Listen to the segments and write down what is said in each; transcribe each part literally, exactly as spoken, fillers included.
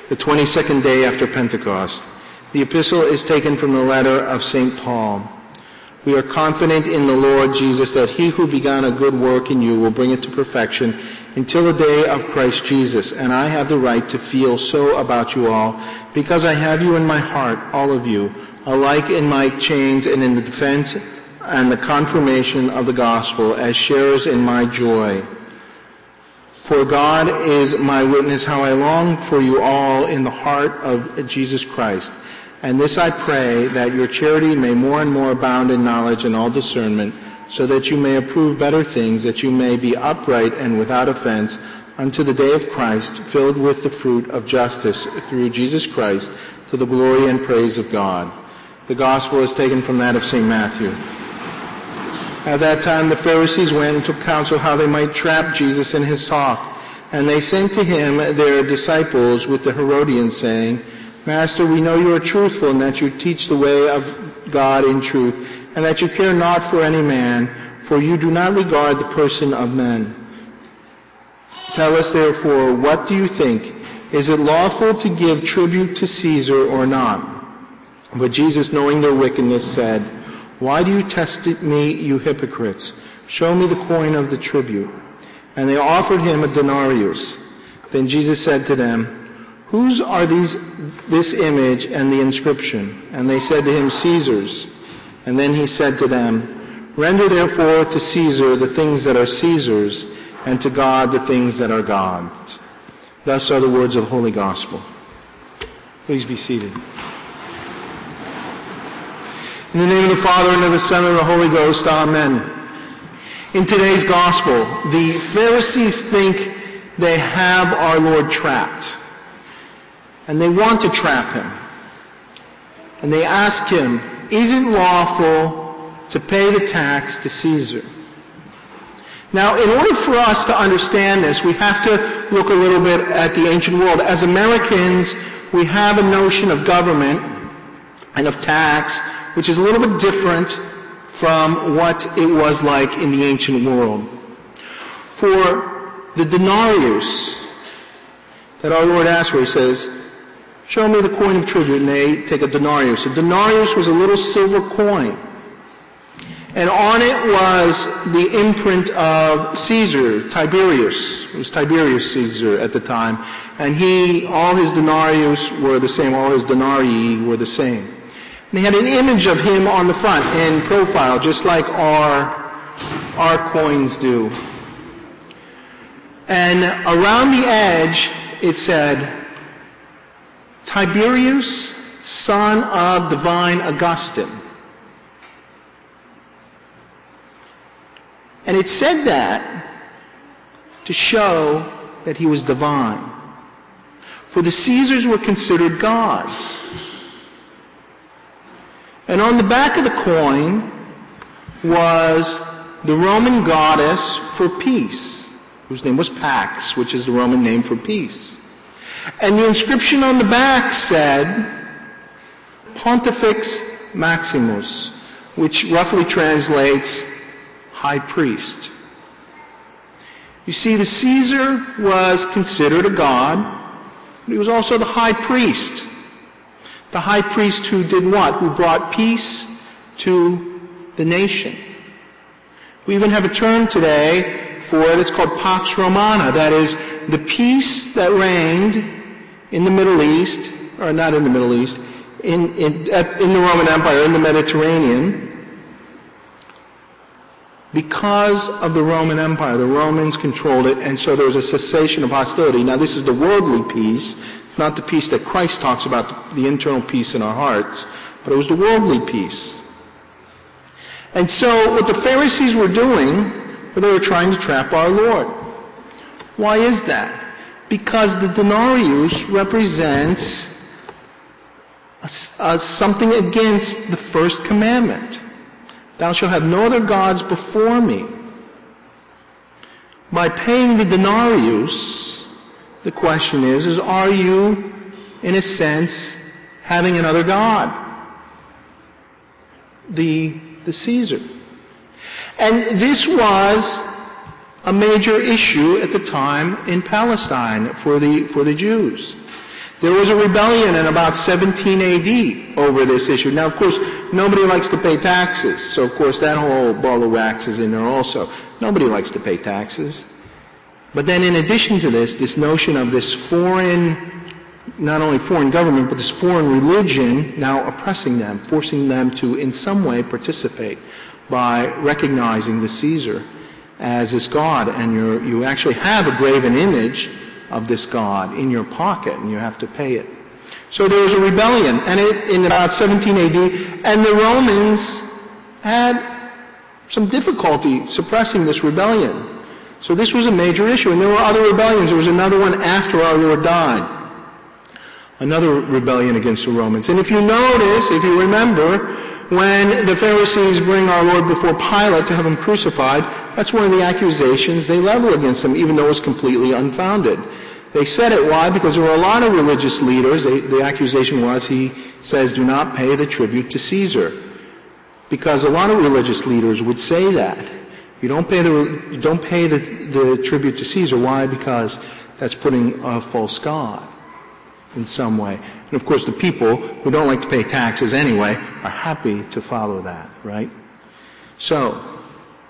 the twenty-second day after Pentecost. The epistle is taken from the letter of Saint Paul. We are confident in the Lord Jesus that he who began a good work in you will bring it to perfection until the day of Christ Jesus. And I have the right to feel so about you all, because I have you in my heart, all of you, alike in my chains and in the defense and the confirmation of the gospel, as sharers in my joy. For God is my witness how I long for you all in the heart of Jesus Christ. And this I pray, that your charity may more and more abound in knowledge and all discernment, so that you may approve better things, that you may be upright and without offense unto the day of Christ, filled with the fruit of justice through Jesus Christ, to the glory and praise of God. The gospel is taken from that of Saint Matthew. At that time the Pharisees went and took counsel how they might trap Jesus in his talk. And they sent to him their disciples with the Herodians, saying, Master, we know you are truthful, and that you teach the way of God in truth, and that you care not for any man, for you do not regard the person of men. Tell us, therefore, what do you think? Is it lawful to give tribute to Caesar or not? But Jesus, knowing their wickedness, said, Why do you test me, you hypocrites? Show me the coin of the tribute. And they offered him a denarius. Then Jesus said to them, Whose are these, this image and the inscription? And they said to him, Caesar's. And then he said to them, Render therefore to Caesar the things that are Caesar's, and to God the things that are God's. Thus are the words of the Holy Gospel. Please be seated. In the name of the Father, and of the Son, and of the Holy Ghost, Amen. In today's Gospel, the Pharisees think they have our Lord trapped. And they want to trap him. And they ask him, is it lawful to pay the tax to Caesar? Now, in order for us to understand this, we have to look a little bit at the ancient world. As Americans, we have a notion of government and of tax, which is a little bit different from what it was like in the ancient world. For the denarius that our Lord asked for, he says, Show me the coin of tribute, and they take a denarius. A denarius was a little silver coin. And on it was the imprint of Caesar, Tiberius. It was Tiberius Caesar at the time. And he, all his denarius were the same, all his denarii were the same. And they had an image of him on the front in profile, just like our, our coins do. And around the edge, it said, Tiberius, son of divine Augustine. And it said that to show that he was divine. For the Caesars were considered gods. And on the back of the coin was the Roman goddess for peace, whose name was Pax, which is the Roman name for peace. And the inscription on the back said, Pontifex Maximus, which roughly translates high priest. You see, the Caesar was considered a god, but he was also the high priest. The high priest who did what? Who brought peace to the nation. We even have a term today for it. It's called Pax Romana. That is, the peace that reigned in the Middle East, or not in the Middle East, in, in, in the Roman Empire, in the Mediterranean, because of the Roman Empire. The Romans controlled it, and so there was a cessation of hostility. Now, this is the worldly peace. It's not the peace that Christ talks about, the, the internal peace in our hearts, but it was the worldly peace. And so what the Pharisees were doing, well, they were trying to trap our Lord. Why is that? Because the denarius represents a, a, something against the first commandment. Thou shalt have no other gods before me. By paying the denarius, the question is, is are you, in a sense, having another god? The, the Caesar. And this was a major issue at the time in Palestine for the, for the Jews. There was a rebellion in about seventeen A D over this issue. Now, of course, nobody likes to pay taxes, so of course that whole ball of wax is in there also. Nobody likes to pay taxes. But then in addition to this, this notion of this foreign, not only foreign government, but this foreign religion now oppressing them, forcing them to in some way participate by recognizing the Caesar as this God, and you're, you actually have a graven image of this God in your pocket, and you have to pay it. So there was a rebellion, and it, in about seventeen A D, and the Romans had some difficulty suppressing this rebellion. So this was a major issue, and there were other rebellions. There was another one after our Lord died. Another rebellion against the Romans. And if you notice, if you remember, when the Pharisees bring our Lord before Pilate to have him crucified, that's one of the accusations they level against him, even though it was completely unfounded. They said it, why? Because there were a lot of religious leaders. They, the accusation was, he says, do not pay the tribute to Caesar. Because a lot of religious leaders would say that. You don't pay the, you don't pay the, the tribute to Caesar. Why? Because that's putting a false god in some way. And of course the people who don't like to pay taxes anyway are happy to follow that, right? So,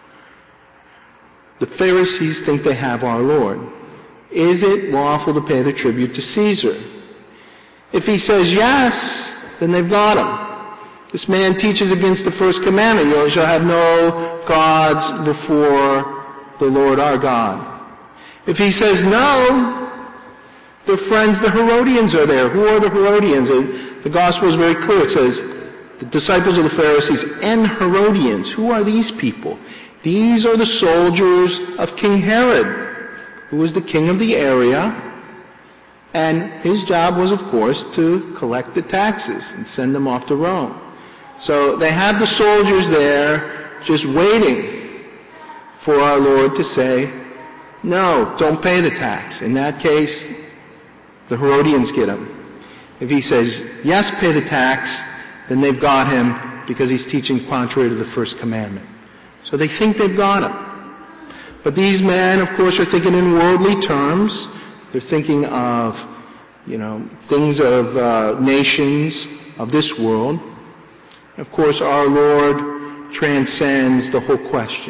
the Pharisees think they have our Lord. Is it lawful to pay the tribute to Caesar? If he says yes, then they've got him. This man teaches against the first commandment. You shall have no gods before the Lord our God. If he says no, their friends, the Herodians, are there. Who are the Herodians? The gospel is very clear. It says, the disciples of the Pharisees and Herodians. Who are these people? These are the soldiers of King Herod, who was the king of the area. And his job was, of course, to collect the taxes and send them off to Rome. So they had the soldiers there just waiting for our Lord to say, no, don't pay the tax. In that case, the Herodians get him. If he says, yes, pay the tax, then they've got him because he's teaching contrary to the first commandment. So they think they've got him. But these men, of course, are thinking in worldly terms. They're thinking of, you know, things of uh, nations of this world. Of course, our Lord transcends the whole question.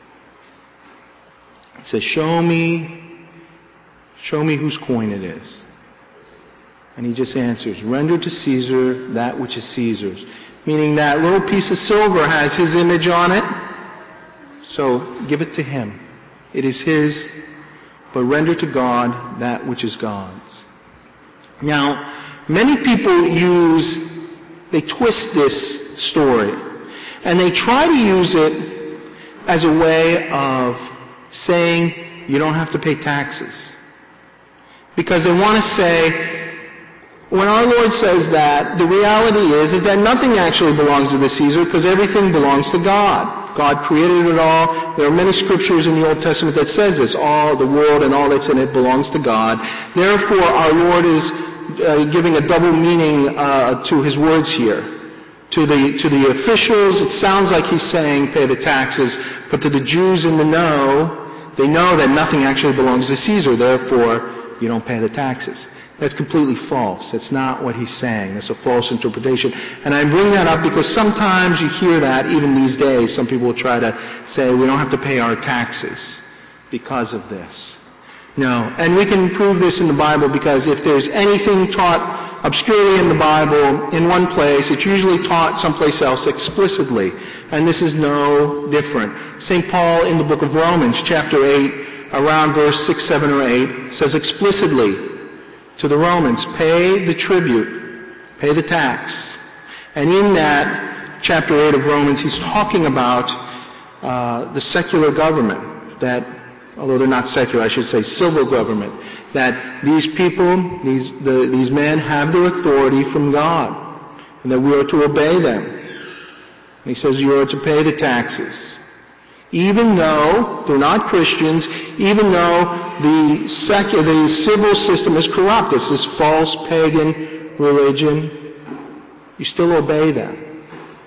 He says, show me, show me whose coin it is. And he just answers, render to Caesar that which is Caesar's. Meaning that little piece of silver has his image on it, so give it to him. It is his, but render to God that which is God's. Now, many people use, they twist this story, and they try to use it as a way of saying you don't have to pay taxes. Because they want to say, when our Lord says that, the reality is, is that nothing actually belongs to the Caesar because everything belongs to God. God created it all. There are many scriptures in the Old Testament that says this. All the world and all that's in it belongs to God. Therefore, our Lord is uh, giving a double meaning uh, to his words here. To the, to the officials, it sounds like he's saying pay the taxes, but to the Jews in the know, they know that nothing actually belongs to Caesar, therefore you don't pay the taxes. That's completely false. That's not what he's saying. That's a false interpretation. And I bring that up because sometimes you hear that, even these days, some people will try to say we don't have to pay our taxes because of this. No. And we can prove this in the Bible because if there's anything taught obscurely in the Bible in one place, it's usually taught someplace else explicitly. And this is no different. Saint Paul in the book of Romans, chapter eight, around verse six, seven, or eight, says explicitly to the Romans, pay the tribute, pay the tax. And in that, chapter eight of Romans, he's talking about uh, the secular government, that, although they're not secular, I should say civil government, that these people, these, the, these men have their authority from God, and that we are to obey them. And he says you are to pay the taxes. Even though they're not Christians, even though the secular, the civil system is corrupt, it's this false pagan religion, you still obey them.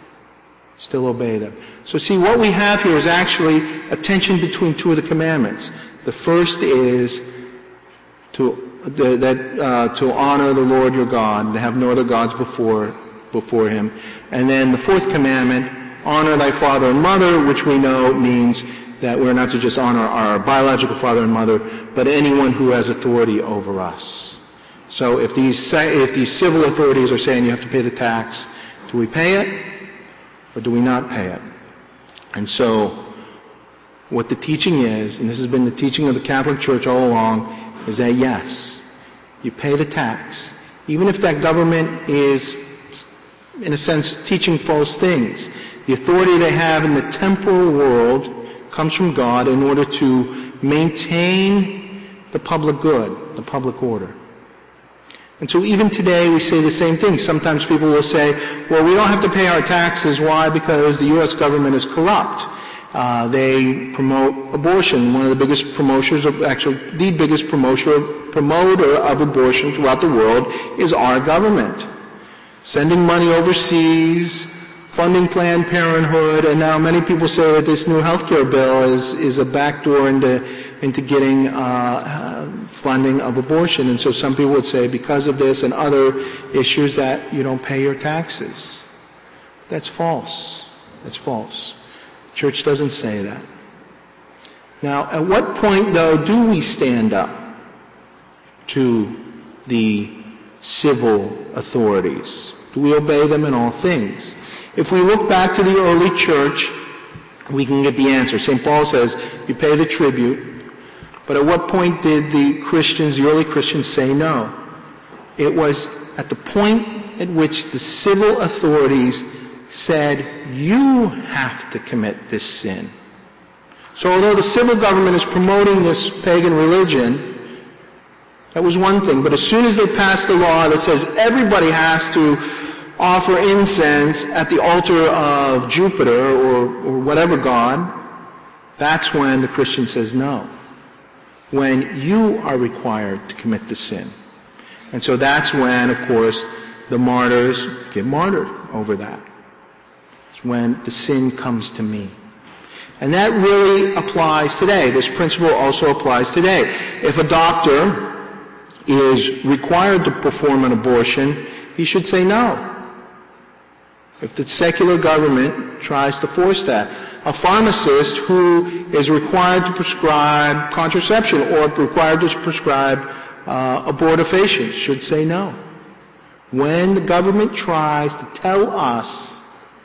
Still obey them. So see, what we have here is actually a tension between two of the commandments. The first is to that uh, to honor the Lord your God, and to have no other gods before before him. And then the fourth commandment, honor thy father and mother, which we know means that we're not to just honor our biological father and mother, but anyone who has authority over us. So if these if these civil authorities are saying you have to pay the tax, do we pay it or do we not pay it? And so what the teaching is, and this has been the teaching of the Catholic Church all along, is that yes, you pay the tax, even if that government is, in a sense, teaching false things. The authority they have in the temporal world comes from God in order to maintain the public good, the public order. And so even today we say the same thing. Sometimes people will say, well, we don't have to pay our taxes. Why? Because the U S government is corrupt. Uh, they promote abortion. One of the biggest promoters of, actually, the biggest promoter, promoter of abortion throughout the world is our government. Sending money overseas, funding Planned Parenthood, and now many people say that this new health care bill is, is a backdoor into, into getting uh, uh, funding of abortion. And so some people would say because of this and other issues that you don't pay your taxes. That's false. That's false. Church doesn't say that. Now, at what point, though, do we stand up to the civil authorities? Do we obey them in all things? If we look back to the early church, we can get the answer. Saint Paul says, you pay the tribute. But at what point did the Christians, the early Christians, say no? It was at the point at which the civil authorities said, you have to commit this sin. So although the civil government is promoting this pagan religion, that was one thing. But as soon as they passed a law that says everybody has to offer incense at the altar of Jupiter or, or whatever god, that's when the Christian says no. When you are required to commit the sin. And so that's when, of course, the martyrs get martyred over that. It's when the sin comes to me. And that really applies today. This principle also applies today. If a doctor is required to perform an abortion, he should say no. If the secular government tries to force that. A pharmacist who is required to prescribe contraception or required to prescribe uh, abortifacient should say no. When the government tries to tell us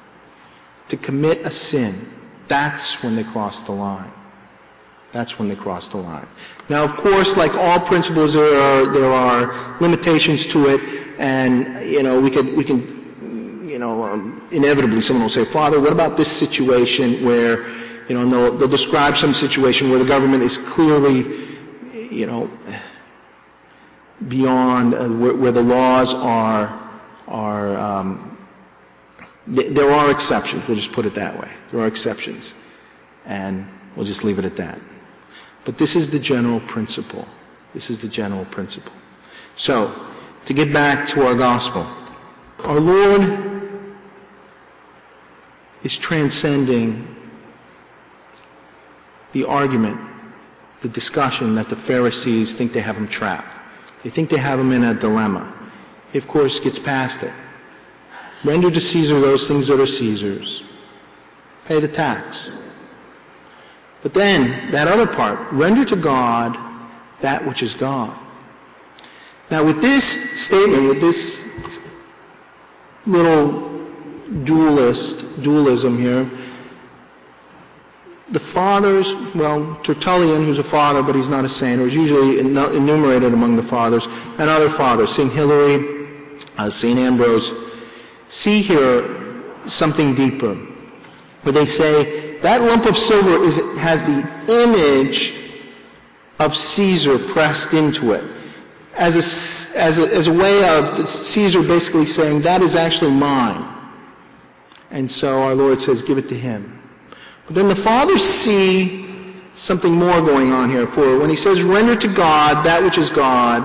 to commit a sin, that's when they cross the line. That's when they cross the line. Now, of course, like all principles, there are there are limitations to it, and you know we could we can. You know, um, inevitably someone will say, Father, what about this situation where, you know, and they'll, they'll describe some situation where the government is clearly, you know, beyond, uh, where, where the laws are, are, um, th- there are exceptions, we'll just put it that way. There are exceptions. And we'll just leave it at that. But this is the general principle. This is the general principle. So, to get back to our gospel, our Lord is transcending the argument, the discussion that the Pharisees think they have him trapped. They think they have him in a dilemma. He, of course, gets past it. Render to Caesar those things that are Caesar's. Pay the tax. But then, that other part, render to God that which is God. Now, with this statement, with this little dualist, dualism here, the fathers, well, Tertullian, who's a father, but he's not a saint, or is usually enumerated among the fathers, and other fathers, Saint Hilary, uh, Saint Ambrose, see here something deeper, where they say that lump of silver is, has the image of Caesar pressed into it, as a, as a, as a way of Caesar basically saying, that is actually mine. And so our Lord says, give it to him. But then the fathers see something more going on here. For when he says, render to God that which is God,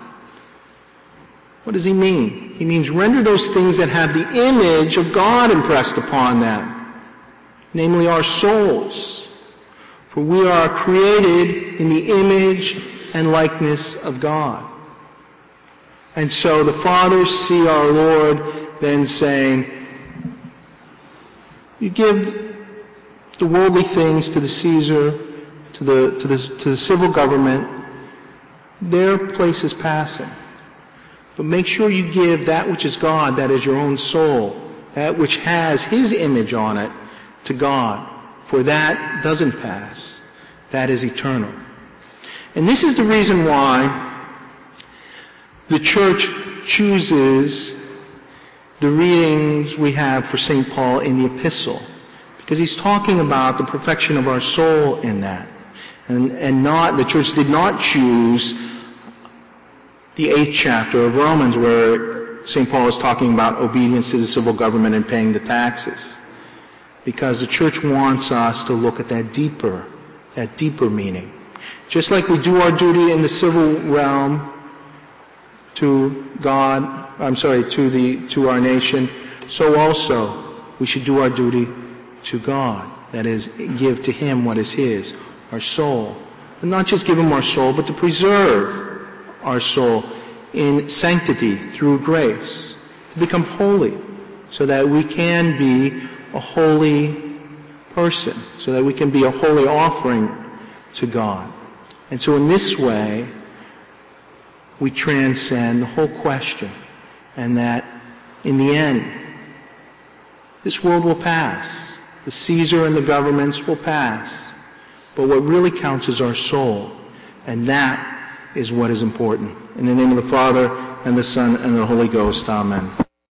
what does he mean? He means render those things that have the image of God impressed upon them, namely our souls. For we are created in the image and likeness of God. And so the fathers see our Lord then saying, you give the worldly things to the Caesar, to the, to the, to the civil government, their place is passing. But make sure you give that which is God, that is your own soul, that which has His image on it, to God. For that doesn't pass. That is eternal. And this is the reason why the Church chooses the readings we have for Saint Paul in the epistle, because he's talking about the perfection of our soul in that. And, and not, the Church did not choose the eighth chapter of Romans, where Saint Paul is talking about obedience to the civil government and paying the taxes. Because the Church wants us to look at that deeper, that deeper meaning. Just like we do our duty in the civil realm to God, I'm sorry, to the, to our nation, so also we should do our duty to God. That is, give to Him what is His, our soul. And not just give Him our soul, but to preserve our soul in sanctity through grace, to become holy, so that we can be a holy person, so that we can be a holy offering to God. And so in this way, we transcend the whole question, and that in the end, this world will pass. The Caesar and the governments will pass. But what really counts is our soul, and that is what is important. In the name of the Father, and the Son, and the Holy Ghost, amen.